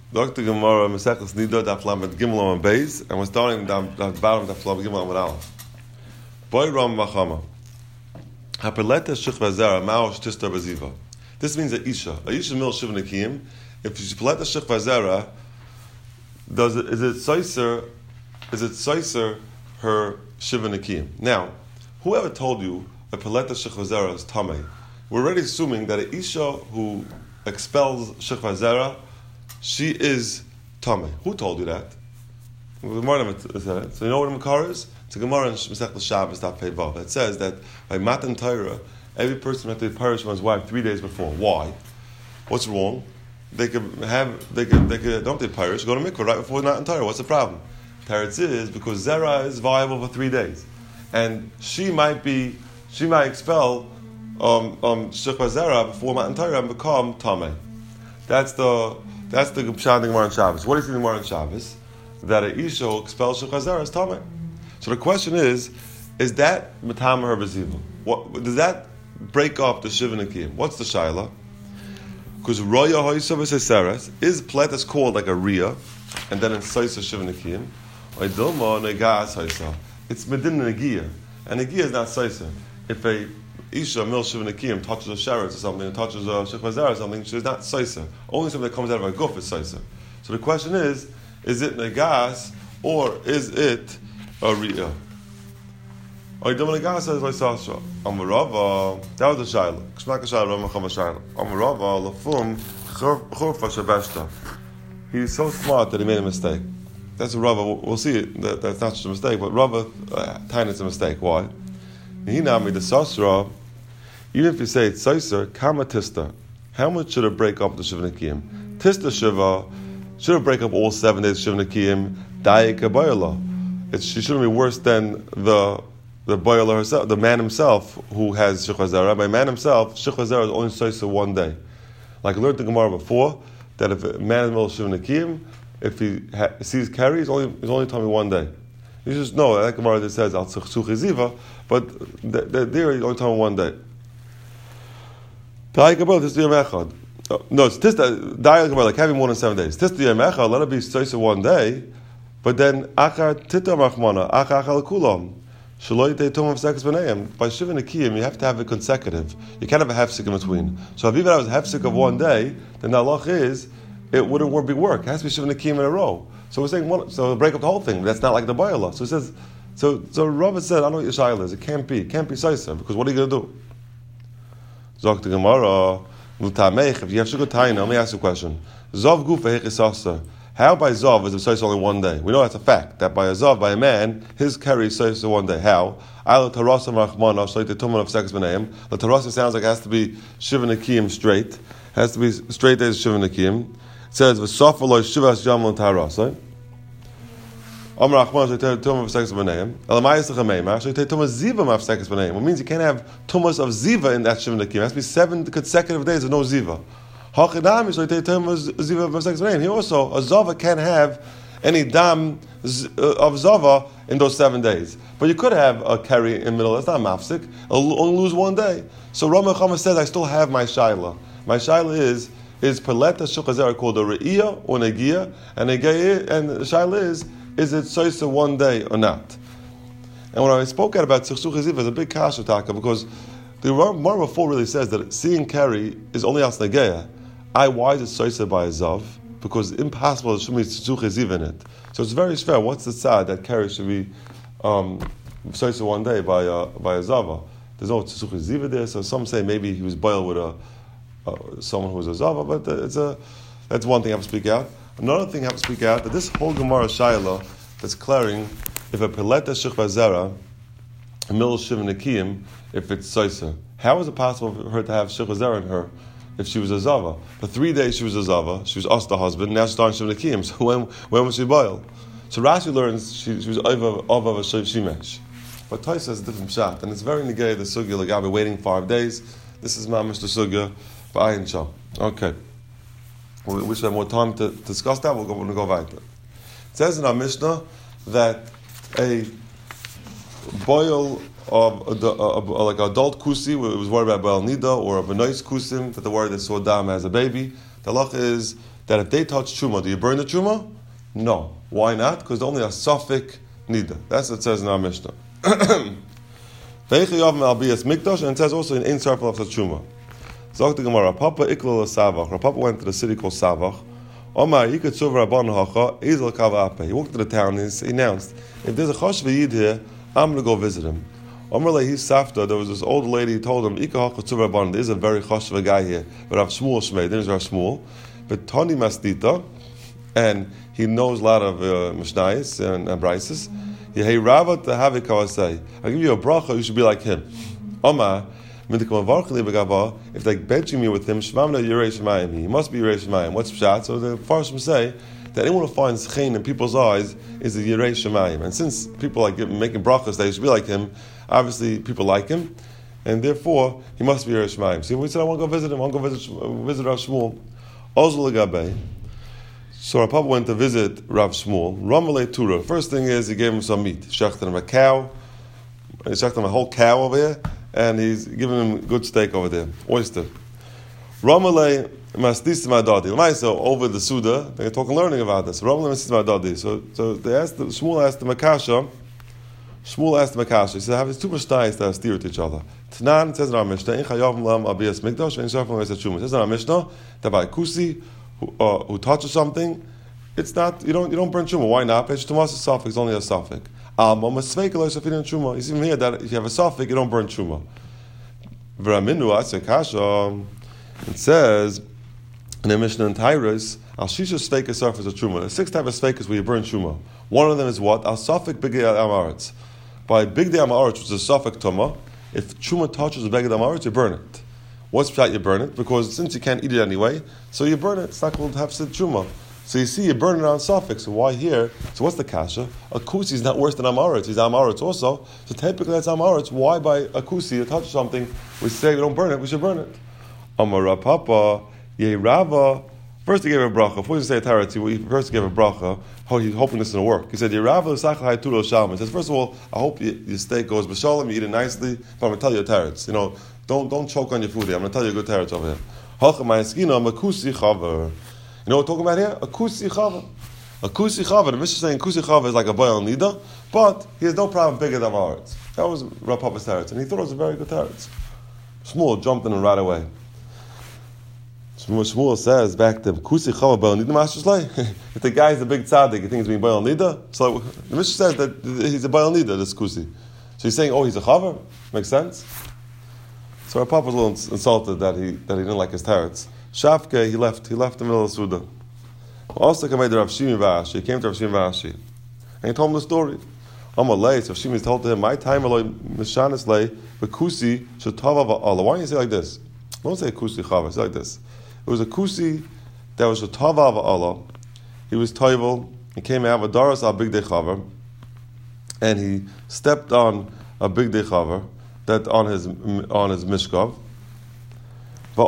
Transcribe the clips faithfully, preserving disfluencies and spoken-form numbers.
Doctor Gemara, Mesechus Nida, Daf Lamed Gimel and Beis, and we're starting down the bottom of Daf Lamed Gimel and Aleph. Boy Ram Machama. Hapeleta Shich Vazera, Ma'osh Tista Baziva. This means a Isha. A Isha Mil Shiv Nekim. If she's Peleta Shich Vazera, does it, is it Soiser, is it Soiser her Shiv Nekim? Now, whoever told you a Peleta Shich Vazera is Tamei, we're already assuming that a Isha who expels Shich Vazera, she is Tamei. Who told you that? So you know what a Makar is? It's a Gemara in Masechtas Shabbos Daf Pei Vav. It says that by Matan Torah, every person has to be parish from his wife three days before. Why? What's wrong? They could have, they could, they could, don't they parish, go to mikvah right before Matan Torah. What's the problem? Teretz is because Zera is viable for three days. And she might be, she might expel um, um, Shechva Zera before Matan Torah and become Tamei. That's the, that's the Pshat Gemara on Shabbos. What is the Gemara on Shabbos? That a Isha who expels Shechva Zera is Tamei. So the question is, is that Matam her Beziva? What does that break up the Shiva Nekim? What's the Shaila? Because Roya Hoysav Seseres is Pletas called like a Riyah, and then in Soisa Shiva Nekim. Oidilma Negas Hoysa. It's Medin Negiya. And Negiya is not Soisa. If a Isha Mil Shiva Nekim touches a Sheretz or something, and touches a Shechva Zera or something, she's not Soisa. Only something that comes out of a guf is Soisa. So the question is, is it Negas or is it a Riyah? Oidilma Negas says Loisasra. Amarava, that was the Shaila. Kshmak Shaila, Ramacham Shaila. Amarava, Lafum, Churfa Shabeshta. He's so smart that he made a mistake. That's a Rava. We'll see it. That, that's not just a mistake, but Rava, uh, time it's a mistake. Why? He now made the Sasra. Even if you say it's Saiser, Kama Tista. How much should it break up the Shiva Nekim? Tista Shiva should it break up all seven days of Shiva Nekim? Dayika Bayala. It's she shouldn't be worse than the the boiler herself, the man himself who has Shechva Zera. By man himself, Shechva Zera is only Soisa one day. Like I learned the Gemara before, that if a man in the middle of Shiva Nekim, if he ha- sees Keri, he's only, he's only telling me one day. You just know, that Gemara that says, Al Tzchuch Ziva, but there he's only telling me one day. Ta'ai Kabbalah, this is the Yom Echad. No, it's Tista, Ta'ai Kabbalah, like having more than seven days. Tista Yom Echad, let it be Soisa one day, but then Achar Tita Rachmana, Achar Achal Kulam. By Shiva Nekim, you have to have it consecutive. You can't have a hefsek in between. So if even I was a hefsek of one day, then the halach is, it wouldn't be work. It has to be Shiva Nekim in a row. So we're saying, one, so break up the whole thing. That's not like the Bayala. So it says, so so Rava said, I don't know what your shaila is. It can't be. It can't be Saisa, because what are you going to do? Zok the Gemara, if you have sugar taina, let me ask you a question. Zov gufa hechisasa. How by Zav is it Soisa only one day? We know that's a fact, that by a Zav, by a man, his carry is Soisa one day. How? The Tarasa sounds like it has to be Shiva Nekim straight. It has to be straight days Shiva Nekim. It says, V'sofa lo shivas jamon tarasa. Amar Achman shaytei tumah v'sekes b'neim. Elamayis l'chameimah shaytei tumah ziva ma'v'sekes b'neim. It means you can't have tumas of ziva in that Shiva Nekim. It has to be seven consecutive days of no ziva. He also, a Zava can't have any dam of Zava in those seven days. But you could have a carry in the middle. That's not mafsik. I'll only lose one day. So Rama Chama says, I still have my shaila. My shaila is, is Peleta Shechva Zera called a Re'iyah or Negiya? And Negiya, and the shaila is, is it Soisa one day or not? And when I spoke out about Tzchuch Ziva, there's a big kasha taka, because the Gemara before really says that seeing carry is only as Negiya. I, why is it Soisa by a Zav? Because it's impossible there should be Tzchuch Ziva in it. So it's very fair. What's the tzad that carry should be um, Soisa one day by a, by a Zava? There's no Tzchuch Ziva there, so some say maybe he was boiled with a uh, someone who was a Zava, but it's a that's one thing I have to speak out. Another thing I have to speak out, that this whole Gemara Shaila that's clearing if a Peleta Shechva Zera, a middle Shiva Nekim, if it's Soisa. How is it possible for her to have Shechva Zera in her if she was a Zava? For three days she was a Zava, she was us the husband, now she's starting Shiva Nekim, so when when was she boiled? So Rashi learns she, she was over of a Shimesh. But Taisa is a different shot, and it's very negay the Sugya, like I'll be waiting five days. This is Mamish the Sugya, but I ain't sure. Okay. We wish we have more time to discuss that, we'll go, we'll go weiter. It says in our Mishnah that a boil of the, uh, uh, like an adult kusi, it was worried about Baal Nida, or a Benois kusim, that the word that saw Dam as a baby. The halach is that if they touch truma, do you burn the truma? No. Why not? Because only a suffik nida. That's what it says in our Mishnah. And it says also in Ein Sarf of Truma. Zog the Gemara, Papa Iklal Savach. Papa went to the city called Savach. Omar Yikatsuv Rabban Hacha Ezel Kava. He walked to the town and he announced, if there's a Chosh V'Yid here, I'm going to go visit him. Omar Lehi Safta, there was this old lady who told him, Ika Hacha Tzuv Rabban, there's a very Chosh guy here. But Rav Shmuel Shmei, there's Rav Shmuel. But Tani Mastita, and he knows a lot of uh, Mishnayos and, and Brises. Hey Rava Tahavik Kawasai. I'll give you a bracha, you should be like him. Omar, if they benching me with him, Shmamna Yerei Shemayim. He must be Yerei Shemayim. What's Pshat? So the Farshim say that anyone who finds Chen in people's eyes is a Yerei Shemayim. And since people like making brachas, they should be like him. Obviously, people like him, and therefore he must be Yerei Shemayim. So we said, I want to go visit him. I want to go visit visit Rav Shmuel. Ozul Gabay. So Rav Papa went to visit Rav Shmuel. Ramalei Tura. First thing is he gave him some meat. He shechted him a cow. He shechted him a whole cow over here. And he's giving him good steak over there, oyster. Ramalei mastis madadi. So over the Suda, they're talking, learning about this. Ramalei mastis madadi. So, so they asked the, Shmuel asked the Makasha. Shmuel asked the Makasha. He said, "Have these two mishnayos that are steer to each other." Tanan says in our Mishnah, "In chayavim lam abiyas mikdash ve'in shafim ve'esachum." It says in our Mishnah that by kusi who, uh, who touches something, it's not you don't you don't burn truma. Why not? It's tumas suffix, only a suffix. He's even here that if you have a suffix, you don't burn truma. It says in the Mishnah in Tyrus, al shisha sveika surface of truma. There's six types of sveikas where you burn truma. One of them is what? Al suffix bigdei amaretz. By bigdei amaretz, which is a suffix tuma, if truma touches the bigdei amaretz, you burn it. What's that? You burn it because since you can't eat it anyway, so you burn it. It's not called hafsid truma. So you see, you burn it on suffix. So why here? So what's the kasha? A kusi is not worse than amaretz. He's amaretz also. So typically that's amaretz. Why by a kusi to touch something we say we don't burn it? We should burn it. Amar Papa Yeirava. First he gave a bracha. Before you say a tarat, he first gave a bracha. Oh, he's hoping this is going to work. He said Yeirava l'sachlai turo shalom. He says first of all, I hope you, your steak goes b'shalom. You eat it nicely. But I'm going to tell you a tarat. You know, don't don't choke on your food here. I'm going to tell you a good tarat over here. Hacha ma'askina makusi chaver. You know what we're talking about here? A kusi chava. A kusi chava. The Mishnah is saying kusi chava is like a boil nida, but he has no problem bigger than Amaretz. That was Rav Papa's teretz, and he thought it was a very good teretz. Shmuel jumped in and right away. Shmuel, Shmuel says back to him, kusi chava boil nida master's lay. If the guy is a big tzaddik, you think he's being boil nida? So the Mishnah says that he's a boil nida, this kusi. So he's saying, oh, he's a chava? Makes sense? So Rav Papa was a little insulted that he that he didn't like his teretz. Shafke, he left. He left the middle of Suda. Also came to Rav Shimi Vashi. He came to Rav Shimi Vashi, and he told him the story. Amalei, so Rav Shimi told to him, "My time aloi mishanis lei bekusi shetava Allah." Why don't you say like this? Don't say kusi chava. Say like this. It was a kusi that was shetava Allah. He was toivel. He came out with daras al big chava, and he stepped on a big chava that on his on his mishkav. And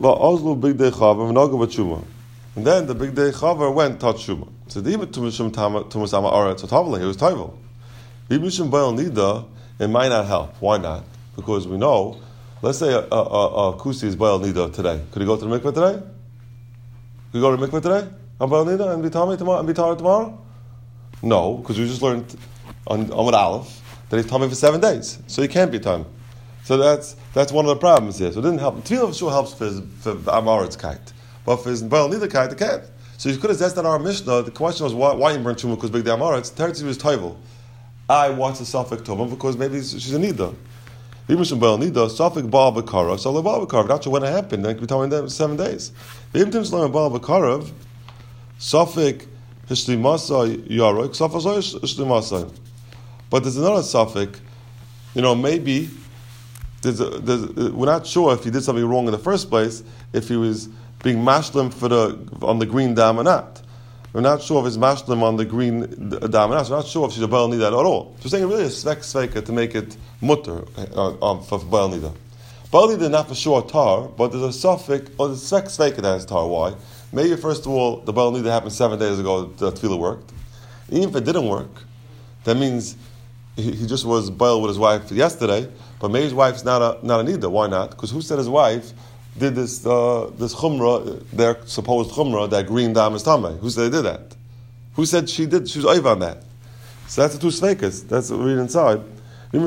then the big day chaver went touch shuma. So the even tumishum tumasama aretz tavle he was toivel. Bimishum boil nida it might not help. Why not? Because we know. Let's say a, a, a, a kusi is boil nida today. Could he go to the mikveh today? Could he go to the mikveh today? On boil nida and be tamei tomorrow and be tired tomorrow? No, because we just learned on Amud Aleph that he's tamei for seven days, so he can't be tamei. So that's that's one of the problems here. So it didn't help. Tefillah sure helps for his, for Amaret's kite, but for his Baal neither kite, it can't. So you could have asked that our Mishnah. The question was why, why you burn truma because big the Amaret's. Teretz was toivel. I watch the suffix tuma because maybe she's a nida. Even Baal nida suffix Baal b'karav. So the Baal b'karav. Not sure when it happened. Then it could be telling them seven days. Even Tim Shlomo Baal b'karav suffix hishlimasa yarok suffix hishlimasa. But there's another suffix. You know maybe. There's a, there's a, we're not sure if he did something wrong in the first place, if he was being mashlim for the on the green dam or not. We're not sure if it's mashlim on the green dam or not. So we're not sure if she's a baal nida at all. So we're saying really a svek sveika to make it mutter uh, um, for baal nida. Baal nida not for sure tar, but there's a suffix or the svek sveika that has tar. Why? Maybe first of all the baal nida happened seven days ago. The tefillah worked. Even if it didn't work, that means he, he just was baal with his wife yesterday. But maybe his wife's not a not a nida. Why not? Because who said his wife did this uh, this chumrah, their supposed chumrah, that green dam is tamei? Who said they did that? Who said she did? She was oiv on that. So that's the two sveikas. That's what we read inside. That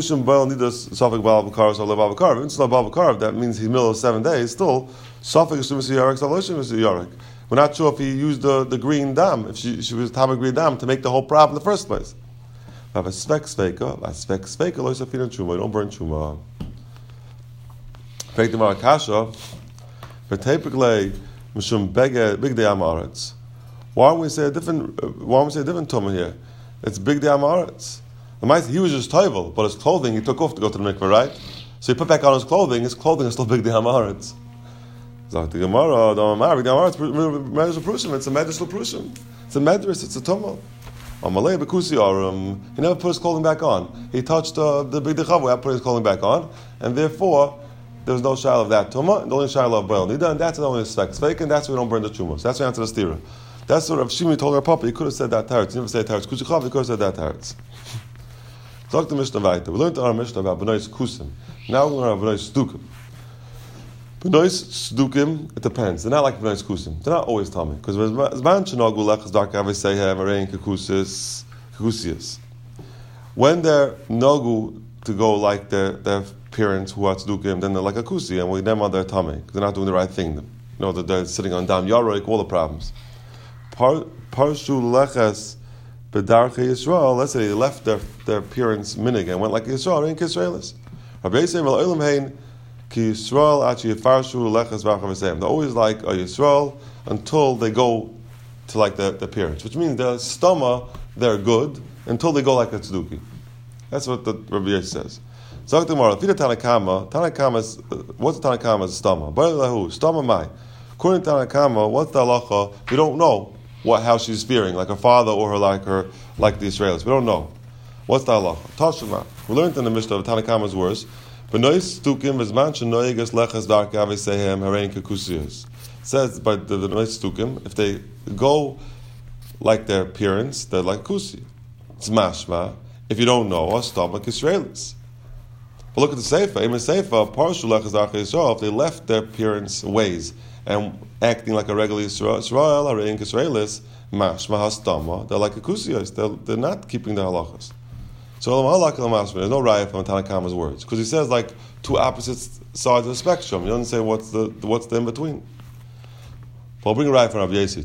means he's middle of seven days. Still, we're not sure if he used the, the green dam, if she, she was tamei green dam to make the whole problem in the first place. Have a svek sveika, a svek sveika lo yisafin chuma. Don't burn chuma. Take the marakasha. V'tepikle mishum bege big day amaretz. Why don't we say a different? Why don't we say a different tuma here? It's big day amaretz. The mice, he was just toivel, but his clothing he took off to go to the mikveh, right? So he put back on his clothing. His clothing is still big day amaretz. Zok the Gemara, the Amar, big day amaretz. Medrash prushim. It's a medrash prushim. It's a medrash. It's a tumah. Amalei bekusi arum. He never put his clothing back on. He touched uh, the big day chavui. I put his clothing back on, and therefore there was no shaila of that tumah. The only shaila of boil nida, and that's the only svek svek, and that's why we don't burn the chumos. That's the answer to the stira. That's what Rav Shimi told her papa. He could have said that teretz. He never said teretz. Kuchichav. He could have said that teretz. Talk to Mishnah weiter. We learned in our Mishnah about benois kusim. Now we're going to have benois stukim. Benois stukim, it depends. They're not like benois kusim. They're not always tummy. Because when they're nagu to go like their, their parents who are tzdukim, then they're like a kusi, and we them on their tummy. Because they're not doing the right thing. You know, that they're sitting on dam yaroik, all the problems. Parshu leches bedarche Yisrael. Let's say they left their, their parents minig and went like Yisrael, ain't Yisraelis. Rabbi Yisrael el hein ki Yisrael achi yifarshu leches v'achavasem. They're always like a Yisrael until they go to like their, their parents, which means their stomach they're good until they go like a tzduki. That's what the Rabbi Yisrael says. Zok tomorrow. Fida Tanakama. Tanakama is what's the Tanakama's stomach? Ba'lahu stomach mai. According to Tanakama, what's the halacha? We don't know what how she's fearing, like her father or her like her like the Israelis. We don't know. What's the halacha? Tashma. We learned in the Mishnah of Tanakama's words. Benois stukim v'zman shenoigas leches darka v'sehem harein kekusiyos. Says by the benois stukim, if they go like their parents, they're like kusi. It's mashma. If you don't know, a stomach Israelis. But look at the Seifa. Even Seifa, parshu leches darka Yisrael. If they left their parents' ways and acting like a regular Israel, Israel, or in Israelis, mashma hastama, they're like a kusiyos. They're, they're not keeping the halachas. So there's no raya from Tanakama's words because he says like two opposite sides of the spectrum. He doesn't say what's the what's the in between. But I'll bring a raya from Rabbi Yesi.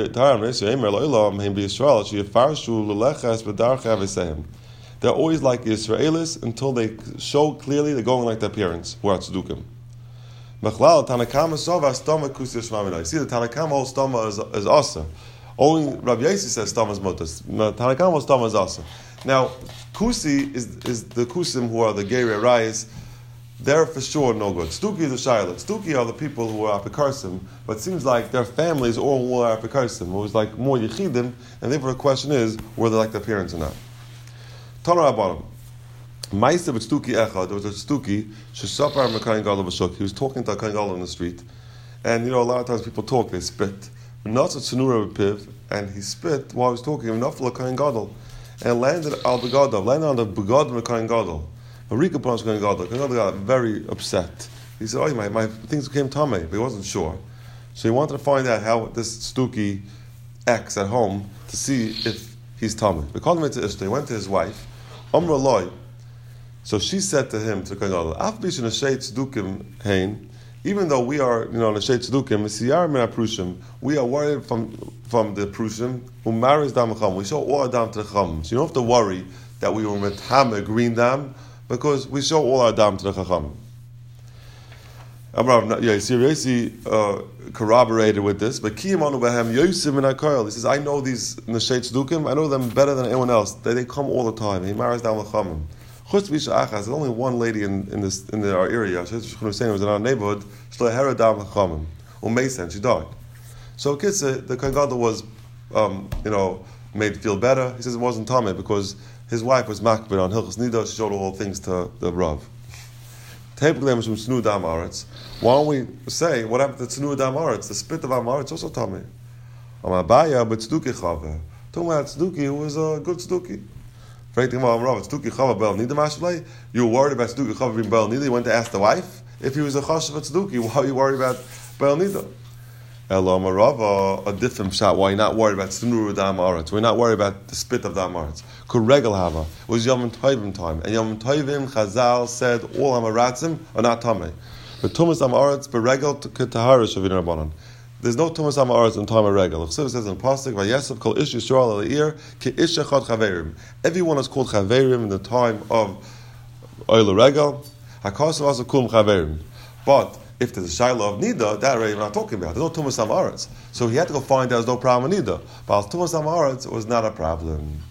They're always like the Israelis until they show clearly they're going like their parents who are tzdukim. Mechlal Tanakama sova stomach kusiyos shmamina. You see, the Tanakama whole stomach is is asa. Only Rabbi Yossi says stomach is motas. Tanakama whole stomach is asa. Now, kusi is is the kusim who are the Geri Arayis. They're for sure no good. Stuki is the Shaila. Stuki are the people who are apikarsim, but it seems like their families all were apikarsim. It was like more yichidim, and therefore the question is, were they like their parents or not? Tana Rabbanim. Ma'aseh b'tzduki echad, there was a tzduki, shesapar mekayin gadol b'shuk. He was talking to a kayin gadol in the street, and you know a lot of times people talk, they spit. Not a tzenura b'piv, and he spit while he was talking. Enough for kayin gadol, and landed al begadol, landed on the begad mekayin gadol. Marika pronounced kayin gadol. Kayin gadol got very upset. He said, "Oh, my my things became tamei," but he wasn't sure, so he wanted to find out how this tzduki acts at home to see if he's tamei. They called him into Ishta. He went to his wife, Amra loy. So she said to him, to Kagadol, Af bishin ashay tzdukim hein, even though we are, you know, ashay tzdukim, siyar min aprushim, we are worried from from the prushim, who marries dam cham. We show all our dam to the cham. So you don't have to worry that we were with ham a green dam, because we show all our dam to the chacham. Yeah, Yossi uh, corroborated with this, but Kiyim anu behem Yosef min hakoil. He says, I know these neshei tzdukim, I know them better than anyone else. They, they come all the time. He marries down l'chamim. Chutz b'isha achas. There's only one lady in, in this in the, our area. She was in our neighborhood. Shlehera down l'chamim. Umeisen. She died. So Kitsa, the Kohen Gadol was, um, you know, made feel better. He says it wasn't Tameh because his wife was makbid on Hilchos Nida. She showed all things to the Rav. Why don't we say what happened to Tznu Dam Aretz? The spit of Am Aretz also Tameh. Amabaya, but Tzduki Chava. Talking about Tzduki, who was a good Tzduki. You were worried about Tzduki Chava Bel Nida Mashlei. You were worried about Tzduki Chava being Bel Nida. You went to ask the wife. If he was a chashav tzduki, why are you worried about Be'el Nida? Elam Rava, a different shot. Why are you not worried about Snuru Dam Aretz? We're not worried about the spit of Dam Aretz. Could Regel Hava was Yom Tovim time, and Yom Tovim Chazal said all Hamaratzim are not Tamei. But Tumas Dam Aretz beregel Ketaharish of Rabbanan. There's no Tumas Dam Aretz in time of Regel. It says in Pasuk, Vayesef Kol Ish Yisrael Le'ir Ki Ish Echad Chaverim. Everyone is called Chaverim in the time of Oil Regel. Hakasav also Kum Chaverim. But if there's a Shiloh of Nida, that already we're not talking about. There's no Tumas Dam Aretz. So he had to go find out there's no problem with Nida. But Tumas Dam Aretz was not a problem.